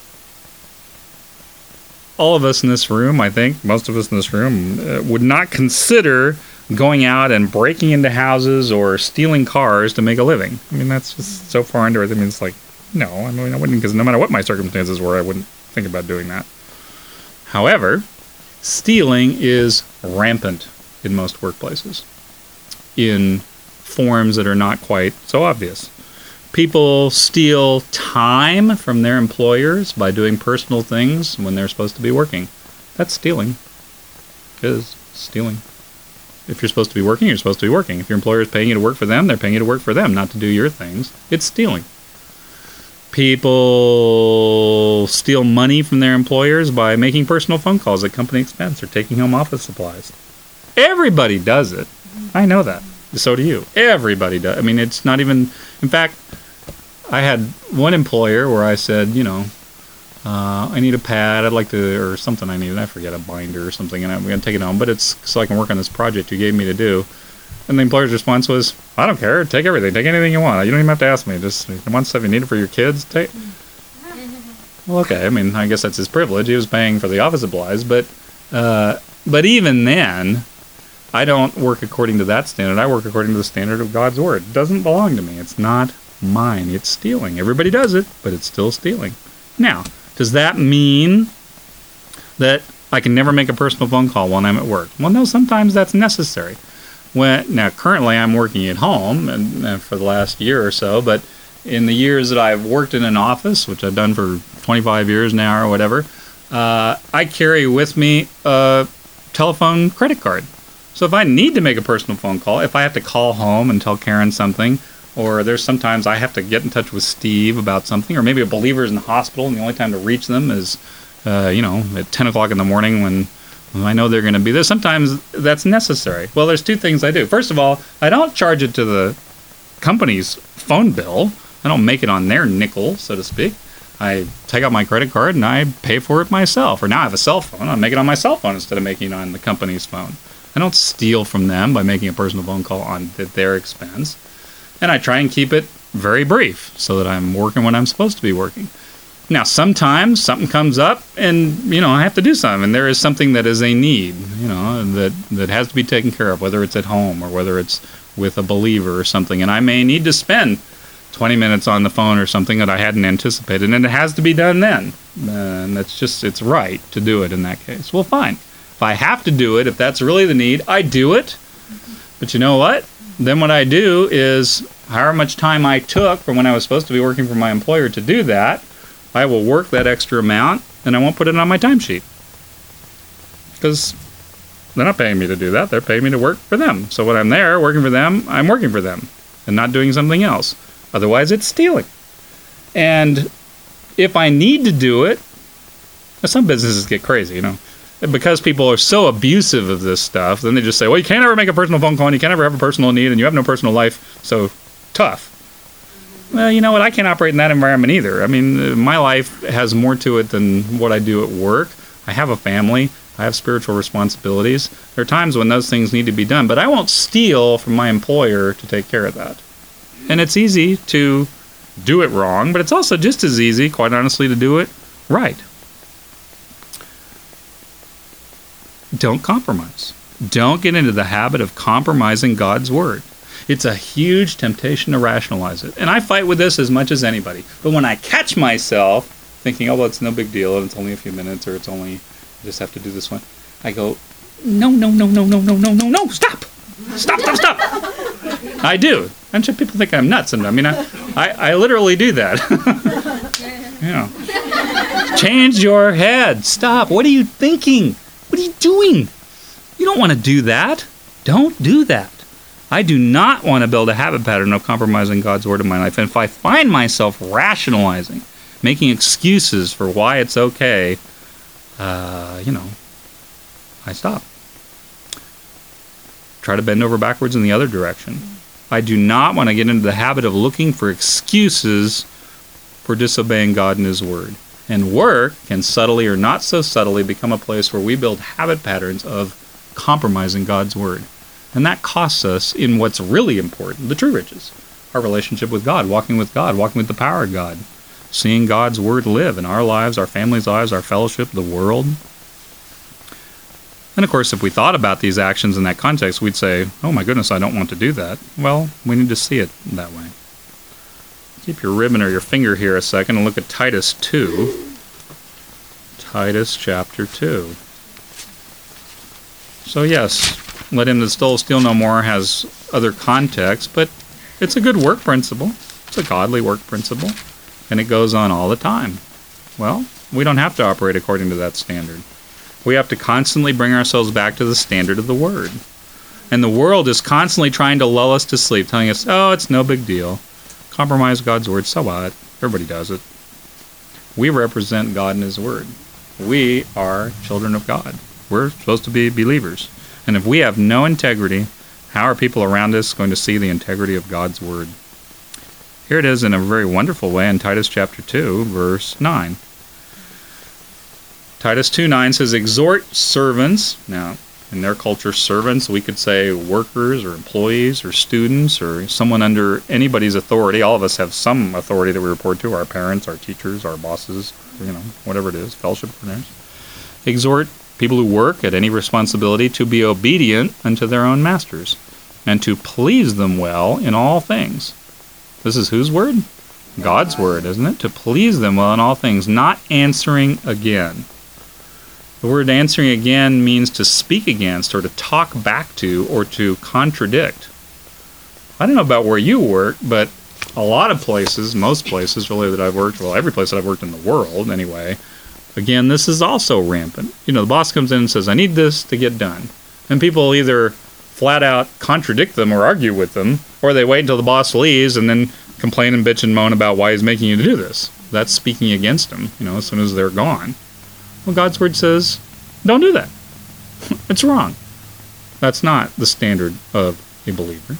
all of us in this room, I think, most of us in this room, would not consider going out and breaking into houses or stealing cars to make a living. I mean, that's just so far into it. I mean, it's like, no, I mean, I wouldn't, because no matter what my circumstances were, I wouldn't think about doing that. However, stealing is rampant in most workplaces, in forms that are not quite so obvious. People steal time from their employers by doing personal things when they're supposed to be working. That's stealing. It is stealing. If you're supposed to be working, you're supposed to be working. If your employer is paying you to work for them, they're paying you to work for them, not to do your things. It's stealing. People steal money from their employers by making personal phone calls at company expense or taking home office supplies. Everybody does it. I know that. So do you. Everybody does. I mean, it's not even... In fact, I had one employer where I said, I need a pad. I'd like to... Or something I needed. I forget, a binder or something. And I'm going to take it home. But it's so I can work on this project you gave me to do. And the employer's response was, I don't care. Take everything. Take anything you want. You don't even have to ask me. Just, if you want stuff you need it for your kids, take... Well, okay. I mean, I guess that's his privilege. He was paying for the office supplies. But even then... I don't work according to that standard. I work according to the standard of God's Word. It doesn't belong to me. It's not mine. It's stealing. Everybody does it, but it's still stealing. Now, does that mean that I can never make a personal phone call when I'm at work? Well, no, sometimes that's necessary. Now, currently I'm working at home and for the last year or so, but in the years that I've worked in an office, which I've done for 25 years now or whatever, I carry with me a telephone credit card. So if I need to make a personal phone call, if I have to call home and tell Karen something, or there's sometimes I have to get in touch with Steve about something, or maybe a believer's in the hospital and the only time to reach them is, at 10 o'clock in the morning when I know they're going to be there. Sometimes that's necessary. Well, there's two things I do. First of all, I don't charge it to the company's phone bill. I don't make it on their nickel, so to speak. I take out my credit card and I pay for it myself. Or now I have a cell phone. I make it on my cell phone instead of making it on the company's phone. I don't steal from them by making a personal phone call at their expense. And I try and keep it very brief so that I'm working when I'm supposed to be working. Now, sometimes something comes up and, I have to do something. And there is something that is a need, that has to be taken care of, whether it's at home or whether it's with a believer or something. And I may need to spend 20 minutes on the phone or something that I hadn't anticipated. And it has to be done then. And it's right to do it in that case. Well, fine. If I have to do it, if that's really the need, I do it. But you know what? Then what I do is, however much time I took from when I was supposed to be working for my employer to do that, I will work that extra amount, and I won't put it on my timesheet. Because they're not paying me to do that. They're paying me to work for them. So when I'm there working for them, I'm working for them and not doing something else. Otherwise, it's stealing. And if I need to do it, some businesses get crazy, Because people are so abusive of this stuff, then they just say, well, you can't ever make a personal phone call, and you can't ever have a personal need, and you have no personal life, so tough. Well, you know what? I can't operate in that environment either. I mean, my life has more to it than what I do at work. I have a family. I have spiritual responsibilities. There are times when those things need to be done, but I won't steal from my employer to take care of that. And it's easy to do it wrong, but it's also just as easy, quite honestly, to do it right. Don't compromise. Don't get into the habit of compromising God's Word. It's a huge temptation to rationalize it. And I fight with this as much as anybody. But when I catch myself thinking, well, it's no big deal, and it's only a few minutes, or I just have to do this one, I go, no, stop! Stop! I do. And people think I'm nuts. And I mean, I literally do that. Change your head. Stop. What are you thinking? What are you doing? You don't want to do that. Don't do that. I do not want to build a habit pattern of compromising God's Word in my life. And if I find myself rationalizing, making excuses for why it's okay, I stop. Try to bend over backwards in the other direction. I do not want to get into the habit of looking for excuses for disobeying God and His Word. And work can subtly or not so subtly become a place where we build habit patterns of compromising God's Word. And that costs us in what's really important, the true riches. Our relationship with God, walking with the power of God. Seeing God's Word live in our lives, our families' lives, our fellowship, the world. And of course, if we thought about these actions in that context, we'd say, oh my goodness, I don't want to do that. Well, we need to see it that way. Keep your ribbon or your finger here a second and look at Titus 2. Titus chapter 2. So yes, let him that stole steal no more has other context, but it's a good work principle. It's a godly work principle. And it goes on all the time. Well, we don't have to operate according to that standard. We have to constantly bring ourselves back to the standard of the Word. And the world is constantly trying to lull us to sleep, telling us, oh, it's no big deal. Compromise God's Word, so what? Everybody does it. We represent God and His Word. We are children of God. We're supposed to be believers. And if we have no integrity, how are people around us going to see the integrity of God's Word? Here it is in a very wonderful way in Titus chapter 2, verse 9. Titus 2:9 says, exhort servants. Now, in their culture, servants, we could say workers or employees or students or someone under anybody's authority. All of us have some authority that we report to, our parents, our teachers, our bosses, whatever it is, fellowship partners. Exhort people who work at any responsibility to be obedient unto their own masters and to please them well in all things. This is whose word? God's word, isn't it? To please them well in all things, not answering again. The word answering again means to speak against or to talk back to or to contradict. I don't know about where you work, but a lot of places, most places really that I've worked, well, every place that I've worked in the world anyway, again, this is also rampant. The boss comes in and says, I need this to get done. And people either flat out contradict them or argue with them, or they wait until the boss leaves and then complain and bitch and moan about why he's making you to do this. That's speaking against them, as soon as they're gone. Well, God's Word says, don't do that. It's wrong. That's not the standard of a believer.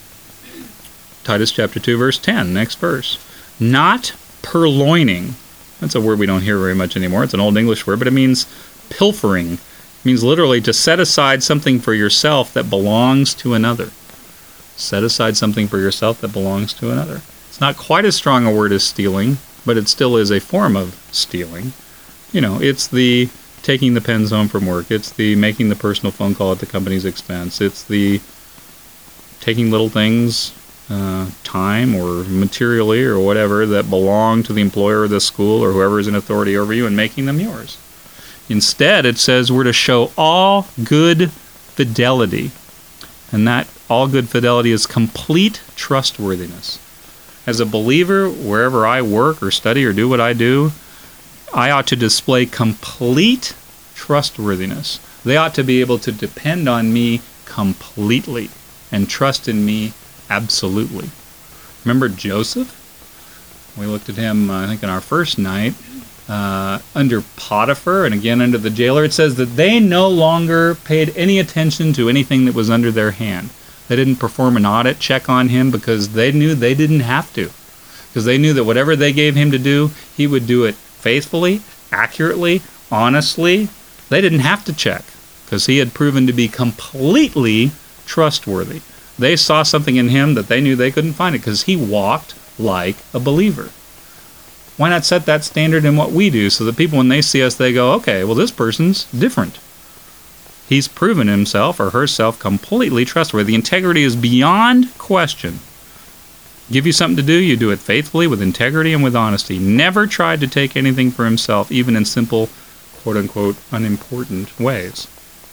Titus chapter 2, verse 10, next verse. Not purloining. That's a word we don't hear very much anymore. It's an old English word, but it means pilfering. It means literally to set aside something for yourself that belongs to another. Set aside something for yourself that belongs to another. It's not quite as strong a word as stealing, but it still is a form of stealing. It's the taking the pens home from work. It's the making the personal phone call at the company's expense. It's the taking little things, time or materially or whatever, that belong to the employer or the school or whoever is in authority over you and making them yours. Instead, it says we're to show all good fidelity. And that all good fidelity is complete trustworthiness. As a believer, wherever I work or study or do what I do, I ought to display complete trustworthiness. They ought to be able to depend on me completely and trust in me absolutely. Remember Joseph? We looked at him, I think, in our first night, under Potiphar and again under the jailer. It says that they no longer paid any attention to anything that was under their hand. They didn't perform an audit check on him because they knew they didn't have to. Because they knew that whatever they gave him to do, he would do it faithfully, accurately, honestly. They didn't have to check because he had proven to be completely trustworthy. They saw something in him that they knew they couldn't find it because he walked like a believer. Why not set that standard in what we do so that people, when they see us, they go, okay, well, this person's different. He's proven himself or herself completely trustworthy. The integrity is beyond question. Give you something to do, you do it faithfully, with integrity and with honesty. Never tried to take anything for himself, even in simple, quote-unquote, unimportant ways.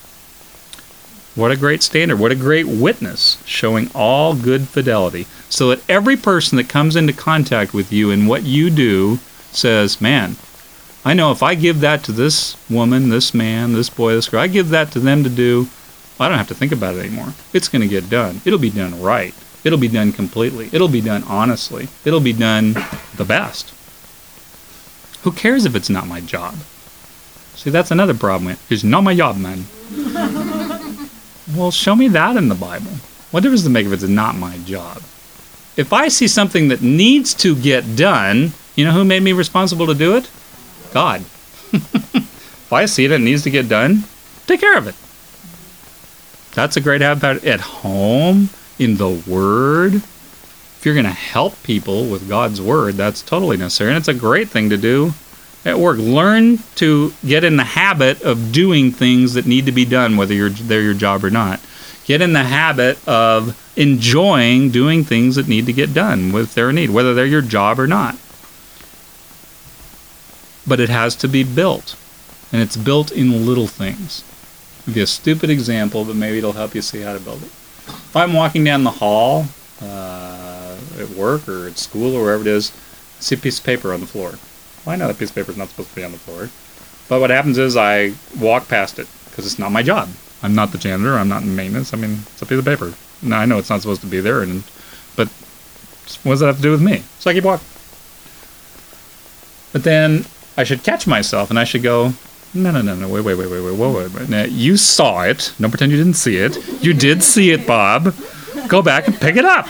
What a great standard. What a great witness, showing all good fidelity. So that every person that comes into contact with you and what you do says, man, I know if I give that to this woman, this man, this boy, this girl, I give that to them to do, I don't have to think about it anymore. It's going to get done. It'll be done right. It'll be done completely. It'll be done honestly. It'll be done the best. Who cares if it's not my job? See, that's another problem. It's not my job, man. Well, show me that in the Bible. What difference does it make if it's not my job? If I see something that needs to get done, you know who made me responsible to do it? God. If I see it and it needs to get done, take care of it. That's a great habit at home, in the Word. If you're going to help people with God's Word, that's totally necessary. And it's a great thing to do at work. Learn to get in the habit of doing things that need to be done, whether they're your job or not. Get in the habit of enjoying doing things that need to get done with their need, whether they're your job or not. But it has to be built. And it's built in little things. It'll be a stupid example, but maybe it'll help you see how to build it. If I'm walking down the hall at work or at school or wherever it is, I see a piece of paper on the floor. Well, I know that piece of paper is not supposed to be on the floor. But what happens is I walk past it because it's not my job. I'm not the janitor. I'm not in maintenance. I mean, it's a piece of paper. Now, I know it's not supposed to be there, but what does that have to do with me? So I keep walking. But then I should catch myself and I should go, no, wait. Now, you saw it. Don't pretend you didn't see it. You did see it, Bob. Go back and pick it up.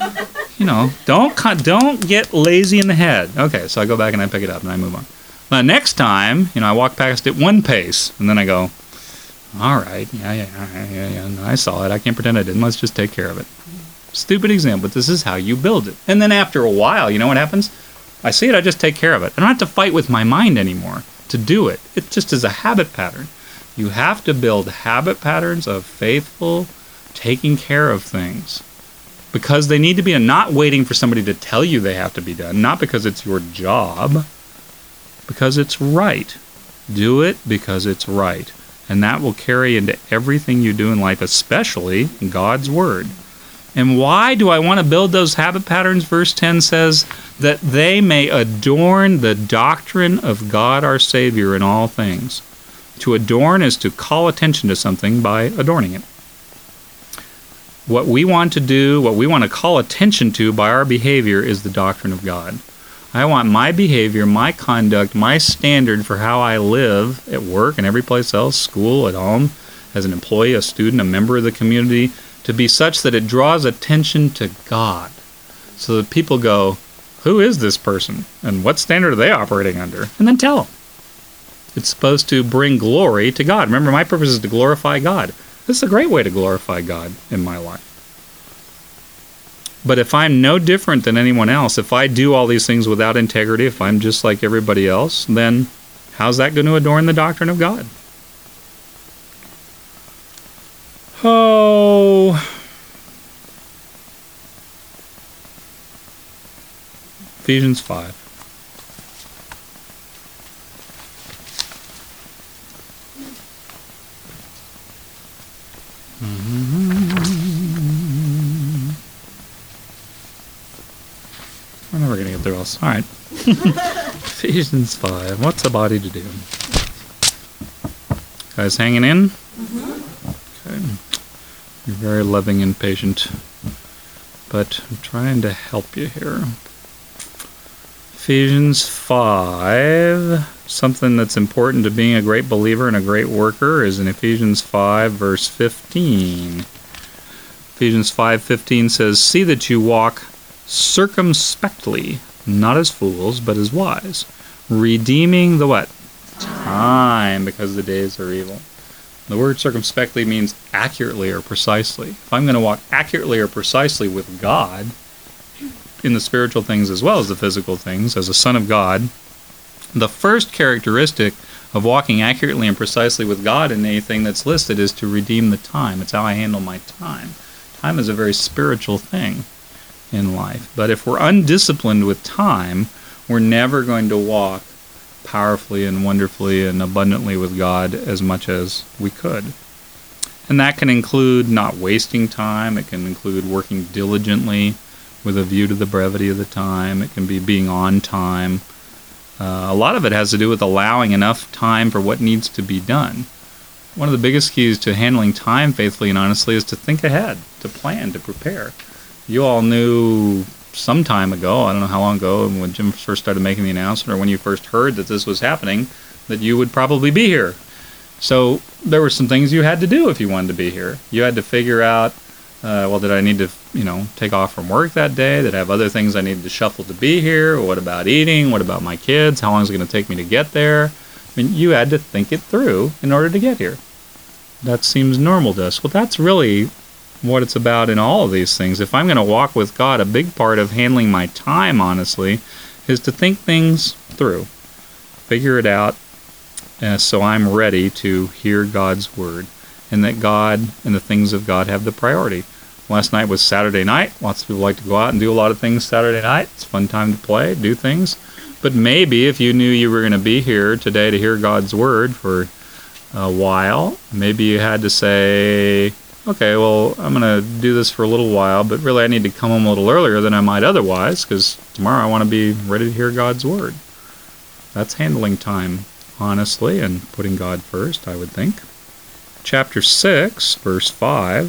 Don't get lazy in the head. Okay, so I go back and I pick it up and I move on. Next time, I walk past it one pace and then I go, all right, yeah, I saw it. I can't pretend I didn't. Let's just take care of it. Stupid example, but this is how you build it. And then after a while, you know what happens? I see it, I just take care of it. I don't have to fight with my mind anymore to do it. It just is a habit pattern. You have to build habit patterns of faithful taking care of things because they need to be, not waiting for somebody to tell you they have to be done, not because it's your job, because it's right. Do it because it's right. And that will carry into everything you do in life, especially God's Word. And why do I want to build those habit patterns? Verse 10 says that they may adorn the doctrine of God our Savior in all things. To adorn is to call attention to something by adorning it. What we want to do, what we want to call attention to by our behavior is the doctrine of God. I want my behavior, my conduct, my standard for how I live at work and every place else, school, at home, as an employee, a student, a member of the community, to be such that it draws attention to God. So that people go, who is this person? And what standard are they operating under? And then tell them. It's supposed to bring glory to God. Remember, my purpose is to glorify God. This is a great way to glorify God in my life. But if I'm no different than anyone else, if I do all these things without integrity, if I'm just like everybody else, then how's that going to adorn the doctrine of God? Oh, Ephesians 5. We're never going to get there else. All right. Ephesians 5. What's a body to do? Guys hanging in? Okay. You're very loving and patient. But I'm trying to help you here. Ephesians 5. Something that's important to being a great believer and a great worker is in Ephesians 5, verse 15. Ephesians 5:15 says, "See that you walk circumspectly, not as fools, but as wise, redeeming the what? Time, because the days are evil." The word circumspectly means accurately or precisely. If I'm going to walk accurately or precisely with God, in the spiritual things as well as the physical things, as a son of God, the first characteristic of walking accurately and precisely with God in anything that's listed is to redeem the time. It's how I handle my time. Time is a very spiritual thing in life. But if we're undisciplined with time, we're never going to walk powerfully and wonderfully and abundantly with God as much as we could. And that can include not wasting time. It can include working diligently with a view to the brevity of the time. It can be being on time. A lot of it has to do with allowing enough time for what needs to be done. One of the biggest keys to handling time faithfully and honestly is to think ahead, to plan, to prepare. You all knew some time ago, I don't know how long ago, when Jim first started making the announcement, or when you first heard that this was happening, that you would probably be here. So there were some things you had to do if you wanted to be here. You had to figure out, did I need to, take off from work that day? Did I have other things I needed to shuffle to be here? What about eating? What about my kids? How long is it going to take me to get there? I mean, you had to think it through in order to get here. That seems normal to us. Well, that's really what it's about in all of these things. If I'm going to walk with God, a big part of handling my time, honestly, is to think things through. Figure it out so I'm ready to hear God's word, and that God and the things of God have the priority. Last night was Saturday night. Lots of people like to go out and do a lot of things Saturday night. It's a fun time to play, do things. But maybe if you knew you were going to be here today to hear God's word for a while, maybe you had to say, okay, well, I'm going to do this for a little while, but really I need to come home a little earlier than I might otherwise, because tomorrow I want to be ready to hear God's word. That's handling time honestly and putting God first, I would think. Chapter 6, verse 5.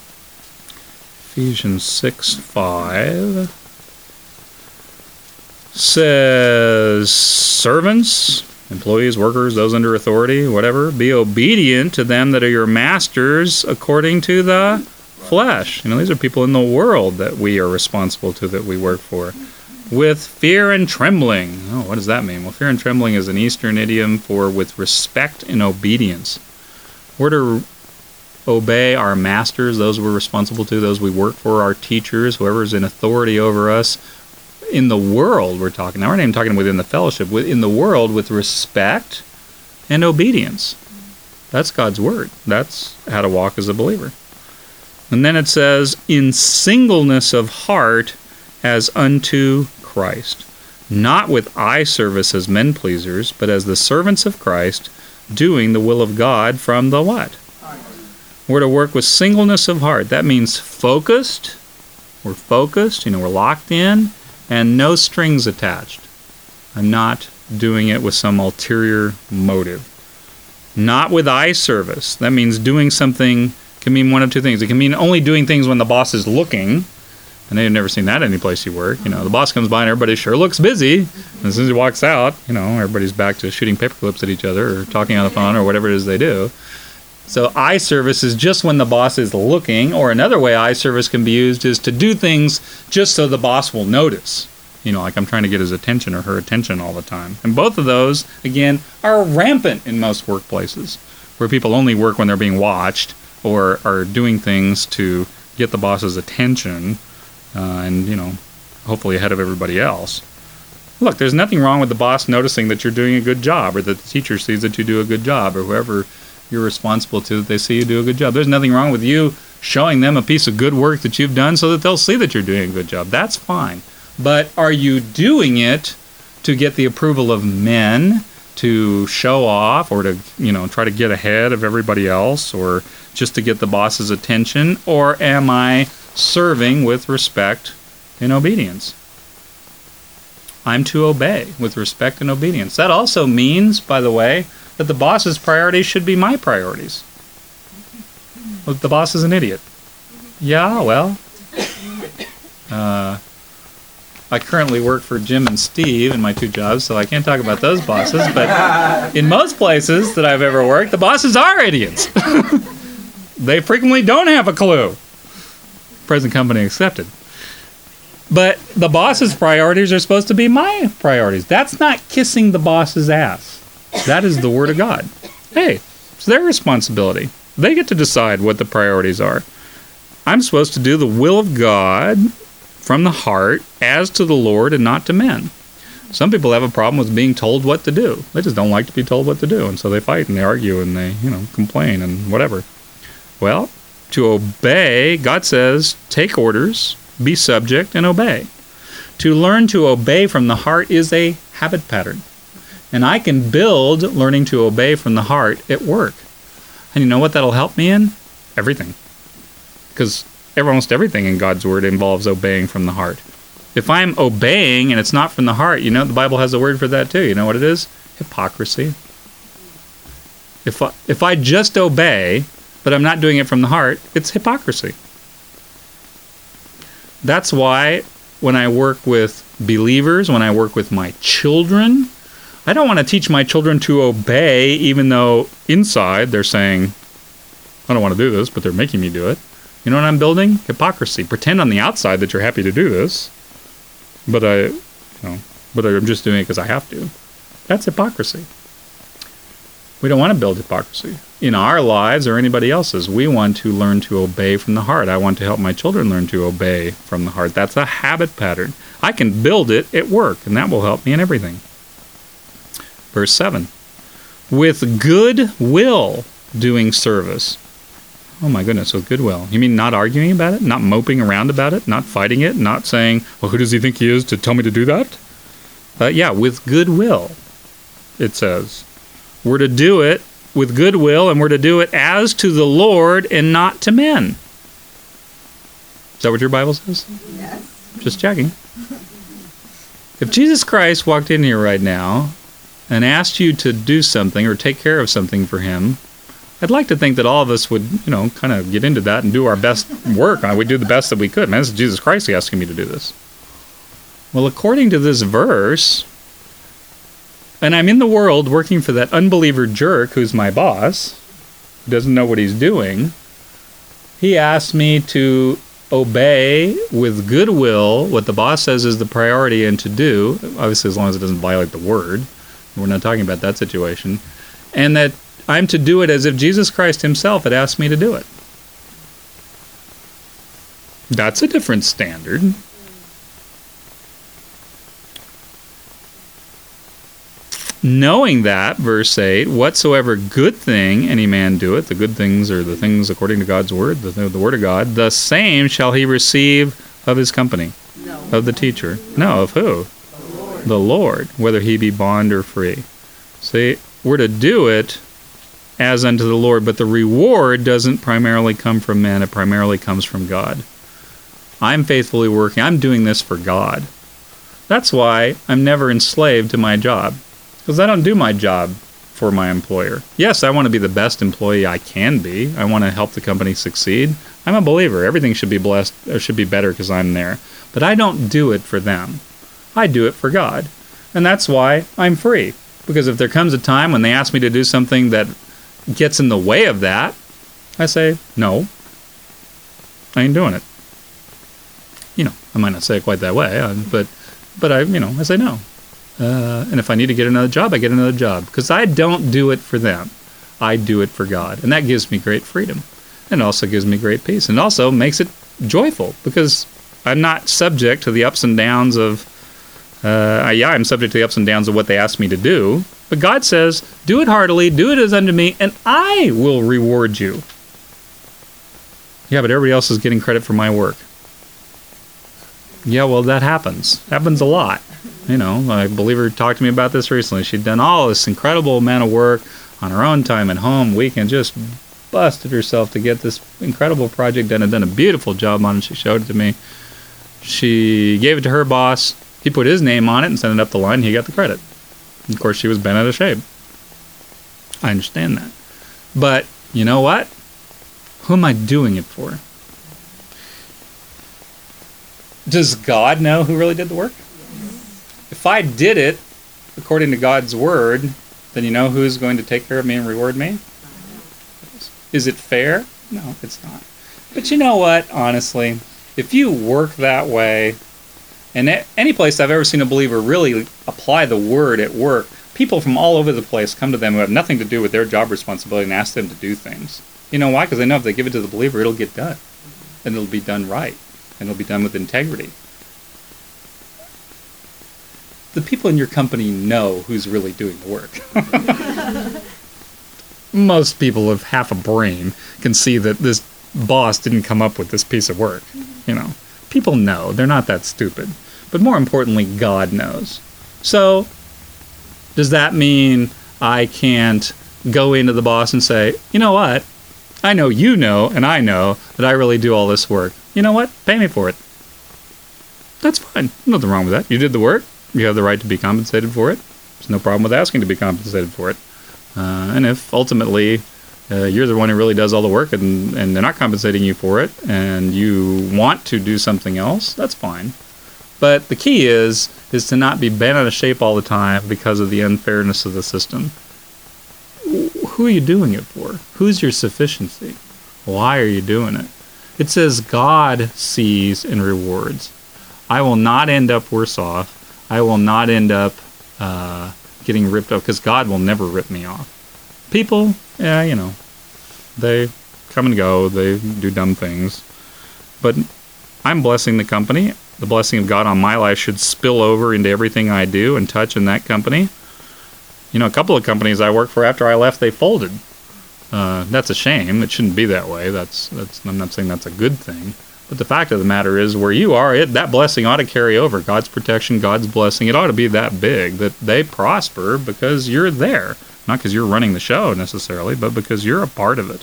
Ephesians 6:5 says, servants, employees, workers, those under authority, whatever, be obedient to them that are your masters according to the flesh. These are people in the world that we are responsible to, that we work for. With fear and trembling. Oh, what does that mean? Well, fear and trembling is an Eastern idiom for with respect and obedience. We're to obey our masters, those we're responsible to, those we work for, our teachers, whoever's in authority over us. In the world, we're talking. Now, we're not even talking within the fellowship. In the world, with respect and obedience. That's God's word. That's how to walk as a believer. And then it says, in singleness of heart as unto Christ, not with eye service as men pleasers, but as the servants of Christ, doing the will of God from the what? We're to work with singleness of heart. That means focused. We're focused, we're locked in, and no strings attached. I'm not doing it with some ulterior motive. Not with eye service. That means doing something can mean one of two things. It can mean only doing things when the boss is looking, and they've never seen that any place you work. The boss comes by and everybody sure looks busy. And as soon as he walks out, everybody's back to shooting paper clips at each other or talking on the phone or whatever it is they do. So eye service is just when the boss is looking, or another way eye service can be used is to do things just so the boss will notice. Like I'm trying to get his attention or her attention all the time. And both of those, again, are rampant in most workplaces, where people only work when they're being watched or are doing things to get the boss's attention and, hopefully ahead of everybody else. Look, there's nothing wrong with the boss noticing that you're doing a good job, or that the teacher sees that you do a good job, or whoever you're responsible to, that they see you do a good job. There's nothing wrong with you showing them a piece of good work that you've done so that they'll see that you're doing a good job. That's fine. But are you doing it to get the approval of men, to show off, or to, try to get ahead of everybody else, or just to get the boss's attention? Or am I serving with respect and obedience? I'm to obey with respect and obedience. That also means, by the way, that the boss's priorities should be my priorities. Look, the boss is an idiot. Yeah, well, I currently work for Jim and Steve in my two jobs, so I can't talk about those bosses, but in most places that I've ever worked, the bosses are idiots. They frequently don't have a clue. Present company accepted. But the boss's priorities are supposed to be my priorities. That's not kissing the boss's ass. That is the Word of God. Hey, it's their responsibility. They get to decide what the priorities are. I'm supposed to do the will of God from the heart as to the Lord and not to men. Some people have a problem with being told what to do. They just don't like to be told what to do, and so they fight and they argue and they, complain and whatever. Well, to obey, God says, take orders, be subject, and obey. To learn to obey from the heart is a habit pattern. And I can build learning to obey from the heart at work. And you know what that'll help me in? Everything. Because almost everything in God's Word involves obeying from the heart. If I'm obeying and it's not from the heart, the Bible has a word for that too. You know what it is? Hypocrisy. If I just obey, but I'm not doing it from the heart, it's hypocrisy. That's why when I work with believers, when I work with my children, I don't want to teach my children to obey, even though inside they're saying, I don't want to do this, but they're making me do it. You know what I'm building? Hypocrisy. Pretend on the outside that you're happy to do this, but I'm just doing it because I have to. That's hypocrisy. We don't want to build hypocrisy in our lives or anybody else's. We want to learn to obey from the heart. I want to help my children learn to obey from the heart. That's a habit pattern. I can build it at work, and that will help me in everything. Verse 7. With good will doing service. Oh my goodness, with goodwill. You mean not arguing about it? Not moping around about it? Not fighting it? Not saying, well, who does he think he is to tell me to do that? With goodwill, it says. We're to do it with goodwill, and we're to do it as to the Lord and not to men. Is that what your Bible says? Yes. Just checking. If Jesus Christ walked in here right now and asked you to do something or take care of something for him, I'd like to think that all of us would, kind of get into that and do our best work. We'd do the best that we could. Man, this is Jesus Christ asking me to do this. Well, according to this verse, and I'm in the world working for that unbeliever jerk who's my boss, who doesn't know what he's doing. He asked me to obey with goodwill what the boss says is the priority and to do, obviously as long as it doesn't violate the word. We're not talking about that situation. And that I'm to do it as if Jesus Christ himself had asked me to do it. That's a different standard. Knowing that, verse 8, whatsoever good thing any man doeth, the good things are the things according to God's word, the word of God, the same shall he receive of his company, of the teacher. No, of who? The Lord, whether he be bond or free. See, we're to do it as unto the Lord, but the reward doesn't primarily come from men, it primarily comes from God. I'm faithfully working, I'm doing this for God. That's why I'm never enslaved to my job. Because I don't do my job for my employer. Yes, I want to be the best employee I can be. I want to help the company succeed. I'm a believer. Everything should be blessed or should be better because I'm there. But I don't do it for them. I do it for God. And that's why I'm free. Because if there comes a time when they ask me to do something that gets in the way of that, I say, no, I ain't doing it. I might not say it quite that way, but I say no. And if I need to get another job, I get another job. Because I don't do it for them. I do it for God. And that gives me great freedom. And also gives me great peace. And also makes it joyful. Because I'm not subject to the ups and downs of... I'm subject to the ups and downs of what they ask me to do. But God says, do it heartily, do it as unto me, and I will reward you. Yeah, but everybody else is getting credit for my work. Yeah, well, that happens. Happens a lot. A believer talked to me about this recently. She'd done all this incredible amount of work on her own time at home, weekend, just busted herself to get this incredible project done and done a beautiful job on it. She showed it to me. She gave it to her boss. He put his name on it and sent it up the line. He got the credit. Of course, she was bent out of shape. I understand that. But you know what? Who am I doing it for? Does God know who really did the work? If I did it according to God's word, then you know who's going to take care of me and reward me? Is it fair? No, it's not. But you know what, honestly, if you work that way, and any place I've ever seen a believer really apply the word at work, people from all over the place come to them who have nothing to do with their job responsibility and ask them to do things. You know why? Because they know if they give it to the believer, it'll get done. And it'll be done right. And it'll be done with integrity. The people in your company know who's really doing the work. Most people with half a brain can see that this boss didn't come up with this piece of work. People know. They're not that stupid. But more importantly, God knows. So, does that mean I can't go into the boss and say, you know what? I know you know, and I know that I really do all this work. You know what? Pay me for it. That's fine. Nothing wrong with that. You did the work. You have the right to be compensated for it. There's no problem with asking to be compensated for it. And if ultimately you're the one who really does all the work and they're not compensating you for it and you want to do something else, that's fine. But the key is to not be bent out of shape all the time because of the unfairness of the system. Who are you doing it for? Who's your sufficiency? Why are you doing it? It says God sees and rewards. I will not end up worse off. I will not end up getting ripped off because God will never rip me off. People, they come and go. They do dumb things. But I'm blessing the company. The blessing of God on my life should spill over into everything I do and touch in that company. A couple of companies I worked for after I left, they folded. That's a shame. It shouldn't be that way. I'm not saying that's a good thing. But the fact of the matter is, where you are, that blessing ought to carry over. God's protection, God's blessing, it ought to be that big that they prosper because you're there. Not because you're running the show necessarily, but because you're a part of it.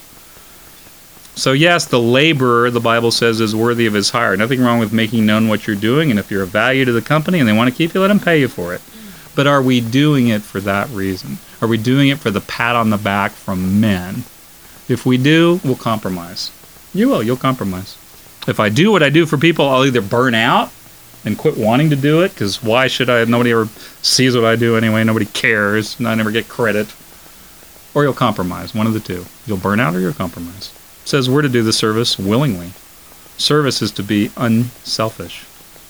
So yes, the laborer, the Bible says, is worthy of his hire. Nothing wrong with making known what you're doing, and if you're of value to the company and they want to keep you, let them pay you for it. But are we doing it for that reason? Are we doing it for the pat on the back from men? If we do, we'll compromise. You'll compromise. If I do what I do for people, I'll either burn out and quit wanting to do it, because why should I? Nobody ever sees what I do anyway. Nobody cares, and I never get credit. Or you'll compromise, one of the two. You'll burn out or you'll compromise. It says we're to do the service willingly. Service is to be unselfish.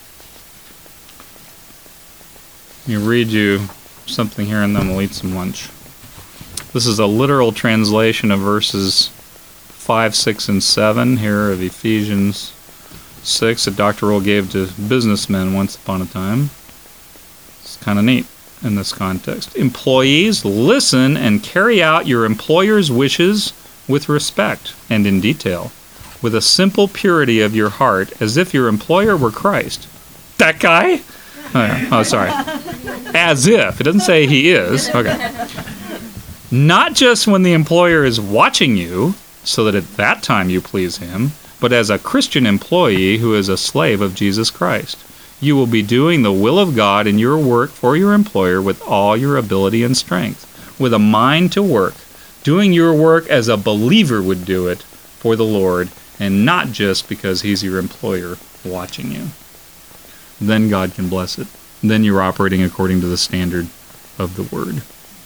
Let me read you something here and then we'll eat some lunch. This is a literal translation of verses 5, 6, and 7 here of Ephesians 6 that Dr. Roll gave to businessmen once upon a time. It's kind of neat in this context. Employees, listen and carry out your employer's wishes with respect and in detail, with a simple purity of your heart, as if your employer were Christ. That guy? Oh, sorry. As if. It doesn't say he is. Okay. Not just when the employer is watching you, so that at that time you please him, but as a Christian employee who is a slave of Jesus Christ. You will be doing the will of God in your work for your employer with all your ability and strength, with a mind to work, doing your work as a believer would do it for the Lord, and not just because he's your employer watching you. Then God can bless it. Then you're operating according to the standard of the Word.